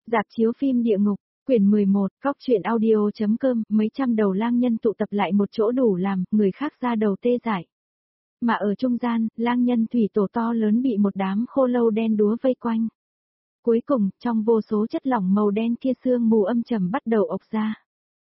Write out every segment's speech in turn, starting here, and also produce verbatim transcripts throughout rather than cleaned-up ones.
Rạp chiếu phim Địa Ngục, quyển mười một, góc truyện audio.com, mấy trăm đầu lang nhân tụ tập lại một chỗ đủ làm, người khác ra đầu tê dại. Mà ở trung gian, lang nhân thủy tổ to lớn bị một đám khô lâu đen đúa vây quanh. Cuối cùng, trong vô số chất lỏng màu đen kia sương mù âm trầm bắt đầu ộc ra.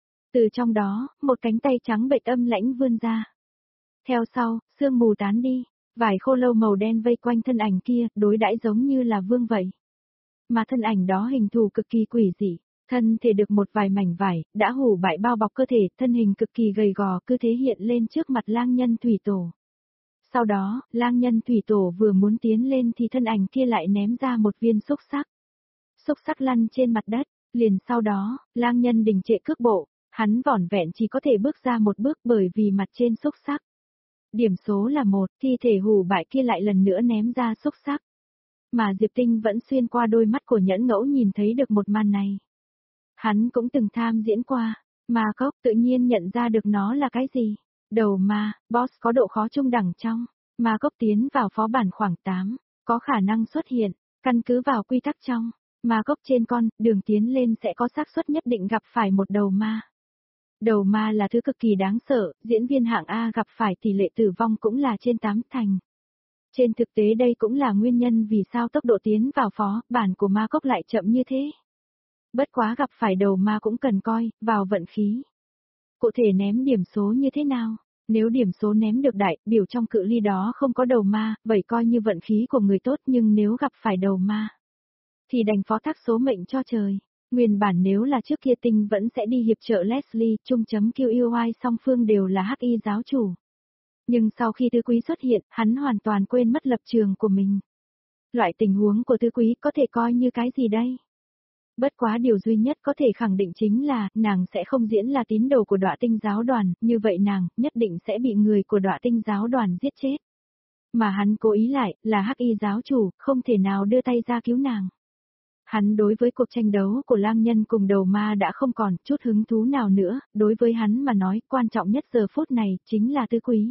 Từ trong đó, một cánh tay trắng bệch âm lãnh vươn ra. Theo sau, sương mù tán đi, vài khô lâu màu đen vây quanh thân ảnh kia, đối đãi giống như là vương vậy. Mà thân ảnh đó hình thù cực kỳ quỷ dị, thân thể được một vài mảnh vải, đã hủ bại bao bọc cơ thể, thân hình cực kỳ gầy gò cứ thế hiện lên trước mặt lang nhân thủy tổ. Sau đó, lang nhân thủy tổ vừa muốn tiến lên thì thân ảnh kia lại ném ra một viên xúc xắc. Xúc xắc lăn trên mặt đất, liền sau đó, lang nhân đình trệ cước bộ, hắn vỏn vẹn chỉ có thể bước ra một bước bởi vì mặt trên xúc xắc. Điểm số là một, thi thể hủ bại kia lại lần nữa ném ra xúc xắc. Mà Diệp Tinh vẫn xuyên qua đôi mắt của Nhẫn Ngẫu nhìn thấy được một màn này. Hắn cũng từng tham diễn qua, ma cốc tự nhiên nhận ra được nó là cái gì. Đầu ma, boss có độ khó trung đẳng trong, ma cốc tiến vào phó bản khoảng tám, có khả năng xuất hiện, căn cứ vào quy tắc trong, ma cốc trên con, đường tiến lên sẽ có xác suất nhất định gặp phải một đầu ma. Đầu ma là thứ cực kỳ đáng sợ, diễn viên hạng A gặp phải tỷ lệ tử vong cũng là trên tám thành. Trên thực tế đây cũng là nguyên nhân vì sao tốc độ tiến vào phó bản của ma cốc lại chậm như thế. Bất quá gặp phải đầu ma cũng cần coi, vào vận khí. Cụ thể ném điểm số như thế nào? Nếu điểm số ném được đại, biểu trong cự ly đó không có đầu ma, vậy coi như vận khí của người tốt, nhưng nếu gặp phải đầu ma, thì đành phó thác số mệnh cho trời. Nguyên bản nếu là trước kia Tinh vẫn sẽ đi hiệp trợ Leslie, chung chấm Q U I song phương đều là hắc y giáo chủ. Nhưng sau khi Tứ Quý xuất hiện, hắn hoàn toàn quên mất lập trường của mình. Loại tình huống của Tứ Quý có thể coi như cái gì đây? Bất quá điều duy nhất có thể khẳng định chính là, nàng sẽ không diễn là tín đồ của Đọa Tinh giáo đoàn, như vậy nàng, nhất định sẽ bị người của Đọa Tinh giáo đoàn giết chết. Mà hắn cố ý lại, là hắc y giáo chủ, không thể nào đưa tay ra cứu nàng. Hắn đối với cuộc tranh đấu của lang nhân cùng đầu ma đã không còn chút hứng thú nào nữa, đối với hắn mà nói, quan trọng nhất giờ phút này, chính là Tứ Quý.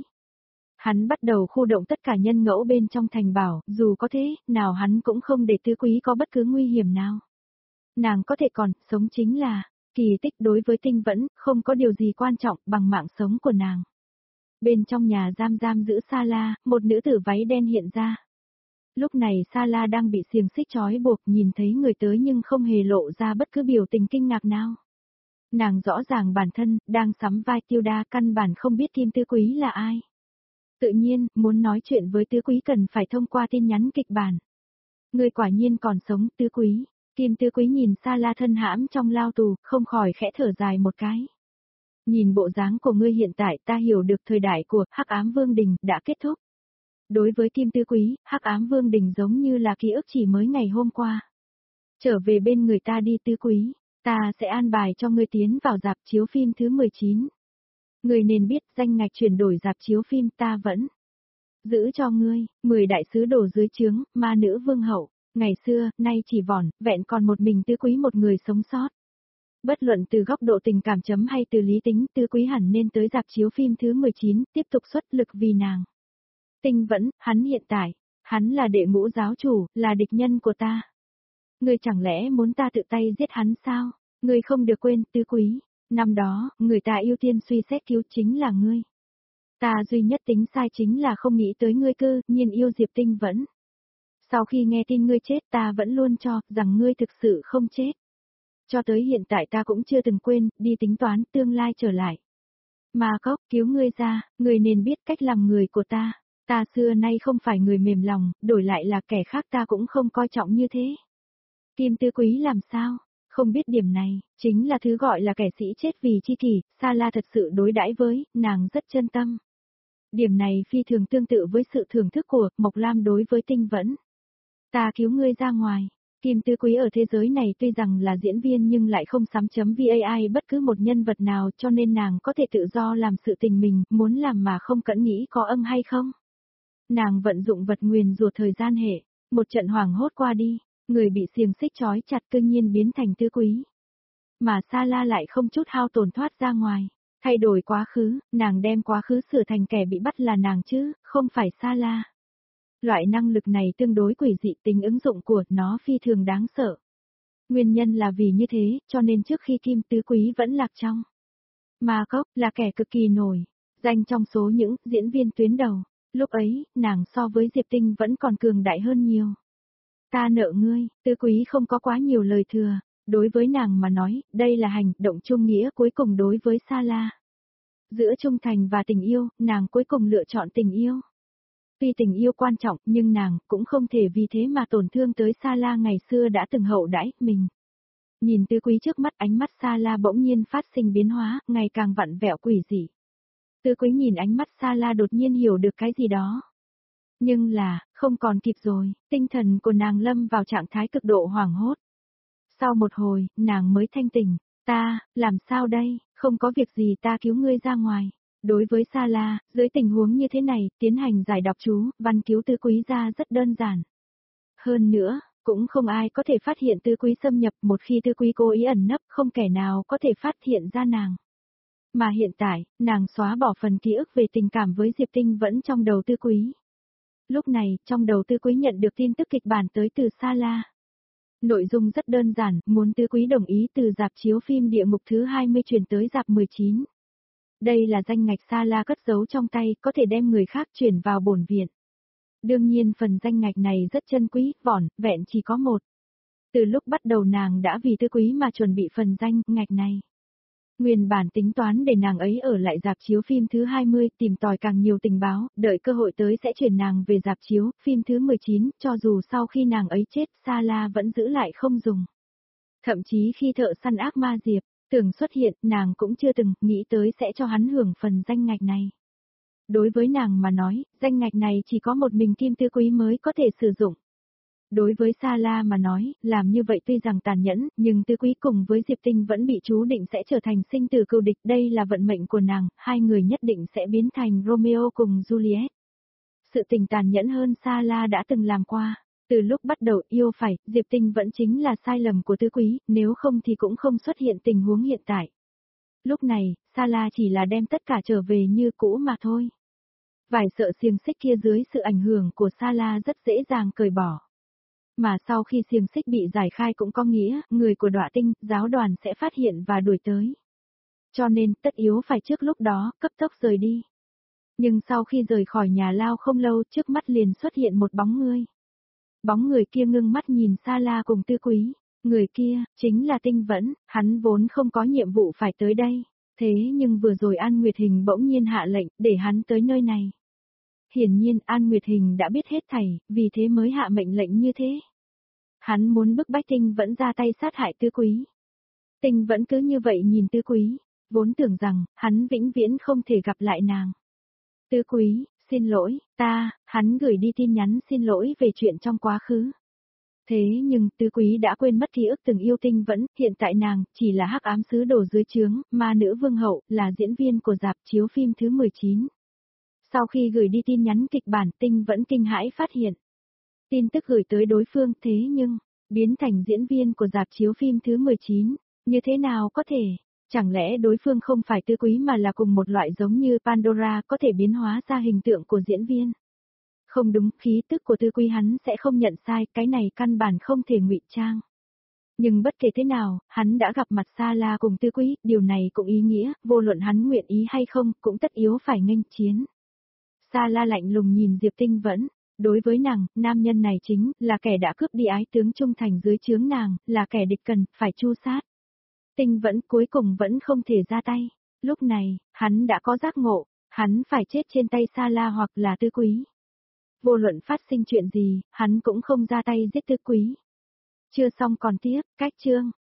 Hắn bắt đầu khu động tất cả nhân ngẫu bên trong thành bảo, dù có thế, nào hắn cũng không để Tứ Quý có bất cứ nguy hiểm nào. Nàng có thể còn, sống chính là, kỳ tích đối với Tinh vẫn, không có điều gì quan trọng bằng mạng sống của nàng. Bên trong nhà giam giam giữ Sa-la, một nữ tử váy đen hiện ra. Lúc này Sa-la đang bị xiềng xích trói buộc, nhìn thấy người tới nhưng không hề lộ ra bất cứ biểu tình kinh ngạc nào. Nàng rõ ràng bản thân, đang sắm vai Tiêu Đa, căn bản không biết Kim Tứ Quý là ai. Tự nhiên, muốn nói chuyện với Tứ Quý cần phải thông qua tin nhắn kịch bản. Người quả nhiên còn sống, Tứ Quý. Kim Tứ Quý nhìn Sa-la thân hãm trong lao tù, không khỏi khẽ thở dài một cái. Nhìn bộ dáng của ngươi hiện tại, ta hiểu được thời đại của Hắc Ám Vương Đình đã kết thúc. Đối với Kim Tứ Quý, Hắc Ám Vương Đình giống như là ký ức chỉ mới ngày hôm qua. Trở về bên người ta đi Tứ Quý, ta sẽ an bài cho ngươi tiến vào rạp chiếu phim thứ mười chín. Ngươi nên biết danh ngạch chuyển đổi rạp chiếu phim ta vẫn giữ cho ngươi, mười đại sứ đồ dưới trướng, ma nữ vương hậu. Ngày xưa, nay chỉ vỏn, vẹn còn một mình Tứ Quý một người sống sót. Bất luận từ góc độ tình cảm chấm hay từ lý tính, Tứ Quý hẳn nên tới rạp chiếu phim thứ mười chín, tiếp tục xuất lực vì nàng. Tinh vẫn, hắn hiện tại, hắn là đệ ngũ giáo chủ, là địch nhân của ta. Ngươi chẳng lẽ muốn ta tự tay giết hắn sao? Ngươi không được quên, Tứ Quý, năm đó, người ta ưu tiên suy xét cứu chính là ngươi. Ta duy nhất tính sai chính là không nghĩ tới ngươi cơ, nhiên yêu Diệp Tinh vẫn. Sau khi nghe tin ngươi chết ta vẫn luôn cho rằng ngươi thực sự không chết. Cho tới hiện tại ta cũng chưa từng quên, đi tính toán tương lai trở lại. Ma cốc cứu ngươi ra, ngươi nên biết cách làm người của ta. Ta xưa nay không phải người mềm lòng, đổi lại là kẻ khác ta cũng không coi trọng như thế. Kim Tứ Quý làm sao? Không biết điểm này, chính là thứ gọi là kẻ sĩ chết vì chi kỷ, Sa-la thật sự đối đãi với, nàng rất chân tâm. Điểm này phi thường tương tự với sự thưởng thức của Mộc Lam đối với Tinh vẫn. Ta cứu ngươi ra ngoài. Kim Tứ Quý ở thế giới này tuy rằng là diễn viên nhưng lại không sắm chấm vai bất cứ một nhân vật nào cho nên nàng có thể tự do làm sự tình mình, muốn làm mà không cẩn nghĩ có âm hay không. Nàng vận dụng vật nguyền rủa thời gian hệ, một trận hoảng hốt qua đi, người bị xiềng xích trói chặt cư nhiên biến thành Tứ Quý. Mà Sa-la lại không chút hao tổn thoát ra ngoài, thay đổi quá khứ, nàng đem quá khứ sửa thành kẻ bị bắt là nàng chứ, không phải Sa-la. Loại năng lực này tương đối quỷ dị, tính ứng dụng của nó phi thường đáng sợ. Nguyên nhân là vì như thế, cho nên trước khi Kim Tứ Quý vẫn lạc trong Ma Cốc là kẻ cực kỳ nổi danh trong số những diễn viên tuyến đầu. Lúc ấy, nàng so với Diệp Tinh vẫn còn cường đại hơn nhiều. Ta nợ ngươi, Tứ Quý không có quá nhiều lời thừa. Đối với nàng mà nói, đây là hành động trung nghĩa cuối cùng đối với Sa La. Giữa trung thành và tình yêu, nàng cuối cùng lựa chọn tình yêu. Tuy tình yêu quan trọng, nhưng nàng cũng không thể vì thế mà tổn thương tới Sa La ngày xưa đã từng hậu đãi mình. Nhìn Tứ Quý trước mắt, ánh mắt Sa La bỗng nhiên phát sinh biến hóa, ngày càng vặn vẹo quỷ dị. Tứ Quý nhìn ánh mắt Sa La đột nhiên hiểu được cái gì đó. Nhưng là, không còn kịp rồi, tinh thần của nàng lâm vào trạng thái cực độ hoảng hốt. Sau một hồi, nàng mới thanh tỉnh, ta, làm sao đây, không có việc gì ta cứu ngươi ra ngoài. Đối với Sa La, dưới tình huống như thế này, tiến hành giải đọc chú, văn cứu Tứ Quý ra rất đơn giản. Hơn nữa, cũng không ai có thể phát hiện Tứ Quý xâm nhập, một khi Tứ Quý cố ý ẩn nấp, không kẻ nào có thể phát hiện ra nàng. Mà hiện tại, nàng xóa bỏ phần ký ức về tình cảm với Diệp Tinh vẫn trong đầu Tứ Quý. Lúc này, trong đầu Tứ Quý nhận được tin tức kịch bản tới từ Sa La. Nội dung rất đơn giản, muốn Tứ Quý đồng ý từ rạp chiếu phim địa ngục thứ hai mươi chuyển tới rạp mười chín. Đây là danh ngạch Sa La cất giấu trong tay, có thể đem người khác chuyển vào bổn viện. Đương nhiên phần danh ngạch này rất chân quý, vỏn, vẹn chỉ có một. Từ lúc bắt đầu nàng đã vì Tứ Quý mà chuẩn bị phần danh ngạch này. Nguyên bản tính toán để nàng ấy ở lại rạp chiếu phim thứ hai mươi, tìm tòi càng nhiều tình báo, đợi cơ hội tới sẽ chuyển nàng về rạp chiếu, phim thứ mười chín, cho dù sau khi nàng ấy chết, Sa La vẫn giữ lại không dùng. Thậm chí khi thợ săn ác ma Diệp Tưởng xuất hiện, nàng cũng chưa từng nghĩ tới sẽ cho hắn hưởng phần danh ngạch này. Đối với nàng mà nói, danh ngạch này chỉ có một mình Kim Tứ Quý mới có thể sử dụng. Đối với Sa La mà nói, làm như vậy tuy rằng tàn nhẫn, nhưng Tứ Quý cùng với Diệp Tinh vẫn bị chú định sẽ trở thành sinh tử cừu địch. Đây là vận mệnh của nàng, hai người nhất định sẽ biến thành Romeo cùng Juliet. Sự tình tàn nhẫn hơn Sa La đã từng làm qua. Từ lúc bắt đầu yêu phải, Diệp Tinh vẫn chính là sai lầm của Tứ Quý, nếu không thì cũng không xuất hiện tình huống hiện tại. Lúc này, Sa La chỉ là đem tất cả trở về như cũ mà thôi. Vài sợi xiềng xích kia dưới sự ảnh hưởng của Sa La rất dễ dàng cởi bỏ. Mà sau khi xiềng xích bị giải khai cũng có nghĩa, người của Đọa Tinh, giáo đoàn sẽ phát hiện và đuổi tới. Cho nên, tất yếu phải trước lúc đó, cấp tốc rời đi. Nhưng sau khi rời khỏi nhà lao không lâu, trước mắt liền xuất hiện một bóng người. Bóng người kia ngưng mắt nhìn Sa La cùng Tứ Quý. Người kia, chính là Tinh Vẫn, hắn vốn không có nhiệm vụ phải tới đây. Thế nhưng vừa rồi An Nguyệt Hình bỗng nhiên hạ lệnh, để hắn tới nơi này. Hiển nhiên An Nguyệt Hình đã biết hết thảy, vì thế mới hạ mệnh lệnh như thế. Hắn muốn bức bách Tinh Vẫn ra tay sát hại Tứ Quý. Tinh Vẫn cứ như vậy nhìn Tứ Quý, vốn tưởng rằng, hắn vĩnh viễn không thể gặp lại nàng. Tứ Quý, xin lỗi, ta, hắn gửi đi tin nhắn xin lỗi về chuyện trong quá khứ. Thế nhưng, Tứ Quý đã quên mất ký ức từng yêu Tinh Vẫn, hiện tại nàng, chỉ là hắc ám sứ đồ dưới trướng, ma nữ vương hậu, là diễn viên của rạp chiếu phim thứ mười chín. Sau khi gửi đi tin nhắn kịch bản, Tinh Vẫn kinh hãi phát hiện. Tin tức gửi tới đối phương thế nhưng, biến thành diễn viên của rạp chiếu phim thứ mười chín, như thế nào có thể? Chẳng lẽ đối phương không phải Tứ Quý mà là cùng một loại giống như Pandora có thể biến hóa ra hình tượng của diễn viên? Không đúng, khí tức của Tứ Quý hắn sẽ không nhận sai, cái này căn bản không thể ngụy trang. Nhưng bất kể thế nào, hắn đã gặp mặt Sa La cùng Tứ Quý, điều này cũng ý nghĩa, vô luận hắn nguyện ý hay không, cũng tất yếu phải nghênh chiến. Sa La lạnh lùng nhìn Diệp Tinh Vẫn. Đối với nàng, nam nhân này chính là kẻ đã cướp đi ái tướng trung thành dưới trướng nàng, là kẻ địch cần, phải tru sát. Tinh Vẫn cuối cùng vẫn không thể ra tay. Lúc này, hắn đã có giác ngộ, hắn phải chết trên tay Sa La hoặc là Tứ Quý. Vô luận phát sinh chuyện gì, hắn cũng không ra tay giết Tứ Quý. Chưa xong còn tiếp, cách chương.